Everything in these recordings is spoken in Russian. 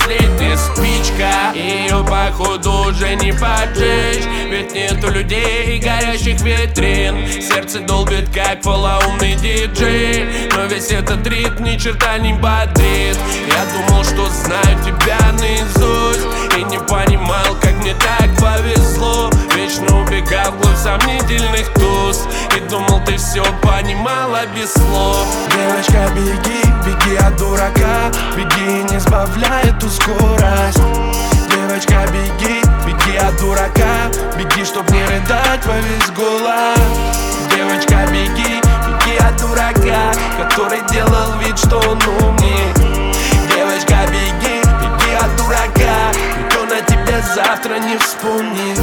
последняя спичка. Ее походу уже не поджечь, ведь нету людей и горящих витрин. Сердце долбит как полоумный диджей, но весь этот ритм ни черта не бодрит. Я думал, что знаю тебя наизусть, и не понимал, как мне так повезло. Вечно убегал вглубь сомнительных туз, и думал, ты все понимала без слов. Девочка, беги, беги от дурака, беги и не сбавляй эту скорость. Девочка, беги, беги от дурака, беги, чтоб не рыдать во весь голос. Девочка, беги, беги от дурака, который делал вид, что он умнее. Девочка, беги, беги от дурака, никто на тебя завтра не вспомнит.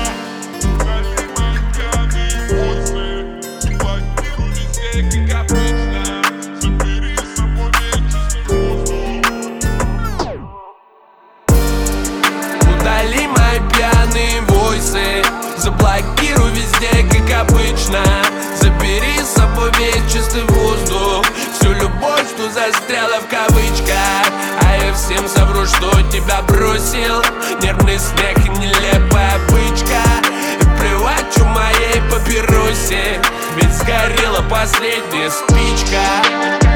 Удали мои пьяные войсы, заблокируй везде, как обычно. Забери с собой весь чистый воздух, всю любовь, что застряла в кавычках. А я всем совру, что тебя бросил, нервный смех и нелепая бычка. И плевать у моей папиросе, ведь сгорела последняя спичка.